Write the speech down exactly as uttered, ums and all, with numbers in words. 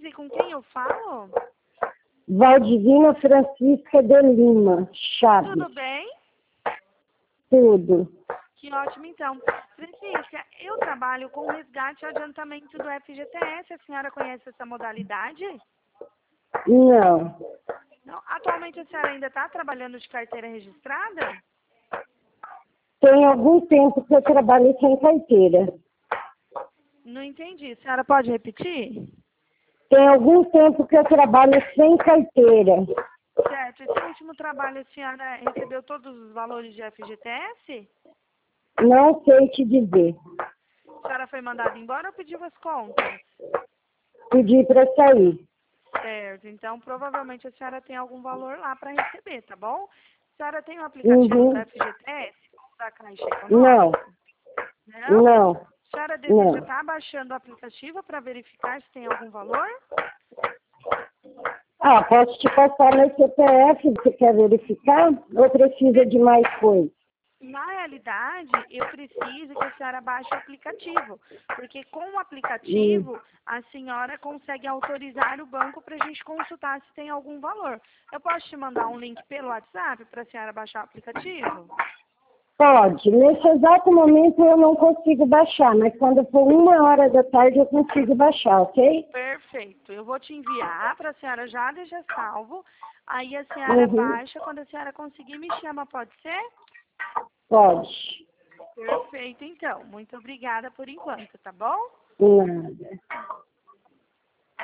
e com quem eu falo? Valdivina Francisca de Lima, Chaves. Tudo bem? Tudo. Que ótimo, então. Francisca, eu trabalho com resgate e adiantamento do F G T S. A senhora conhece essa modalidade? Não. Não. Atualmente a senhora ainda está trabalhando de carteira registrada? Tem algum tempo que eu trabalho sem carteira. Não entendi. A senhora pode repetir? Tem algum tempo que eu trabalho sem carteira. Certo. Esse último trabalho a senhora recebeu todos os valores de F G T S? Não sei te dizer. A senhora foi mandada embora ou pediu as contas? Pedi para sair. Certo. Então, provavelmente a senhora tem algum valor lá para receber, tá bom? A senhora tem um aplicativo Uhum. do F G T S ou da Caixa Não. Econômica? Não? Não. A senhora deseja Não. estar baixando o aplicativo para verificar se tem algum valor? Ah, posso te passar meu C P F, você quer verificar? Ou precisa de mais coisa? Na realidade, eu preciso que a senhora baixe o aplicativo, porque com o aplicativo a senhora consegue autorizar o banco para a gente consultar se tem algum valor. Eu posso te mandar um link pelo WhatsApp para a senhora baixar o aplicativo? Pode. Nesse exato momento eu não consigo baixar, mas quando for uma hora da tarde eu consigo baixar, ok? Perfeito. Eu vou te enviar para a senhora já deixar salvo. Aí a senhora Uhum. baixa, quando a senhora conseguir me chama, pode ser? Pode. Perfeito, então. Muito obrigada por enquanto, tá bom? Nada.